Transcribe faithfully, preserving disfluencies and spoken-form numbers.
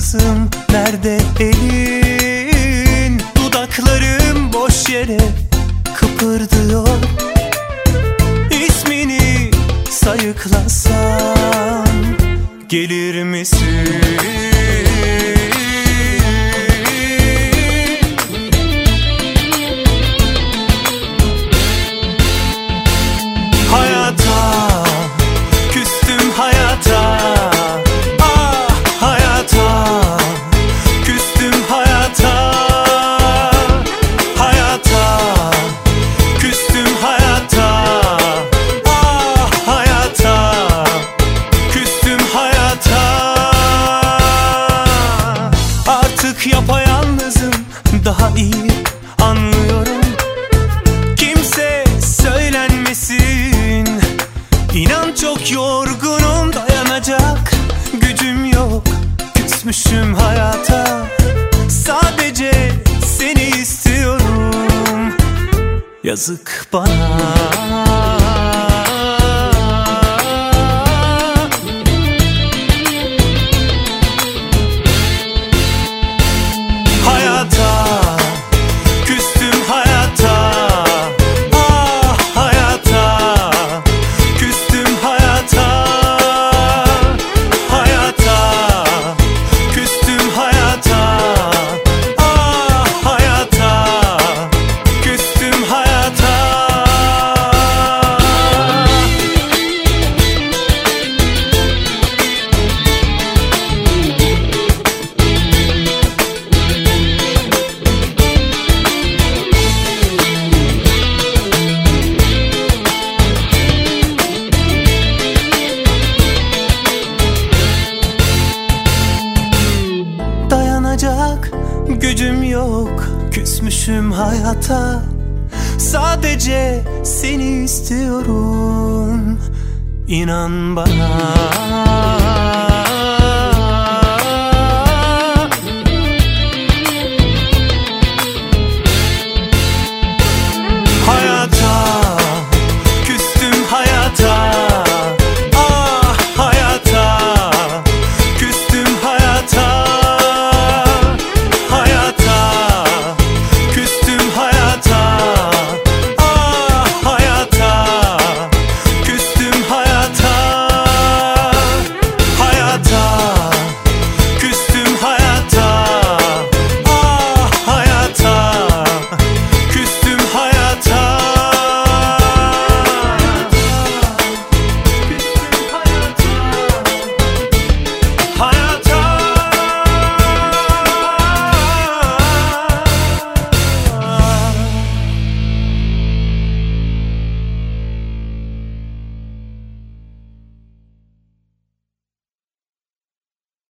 yapayalnızım. Nerede elin? Dudaklarım boş yere kıpırdıyor. İsmini sayıklasam gelir misin? Hayata küstüm, hayata. Ah hayata küstüm, hayata. Hayata küstüm, hayata. Ah hayata küstüm, hayata. Artık yapayalnızım, daha iyi anlıyorum. Kimse söylenmesin. İnan çok yorgunum, dayanacak gücüm yok. Küsmüşüm hayata, sadece seni istiyorum. Yazık bana. Hayata küstüm, hayata. Ah hayata küstüm, hayata. Hayata küstüm, hayata. Ah hayata küstüm, hayata. Dayanacak gücüm yok, küsmüşüm hayata. Sadece seni istiyorum, İnan bana.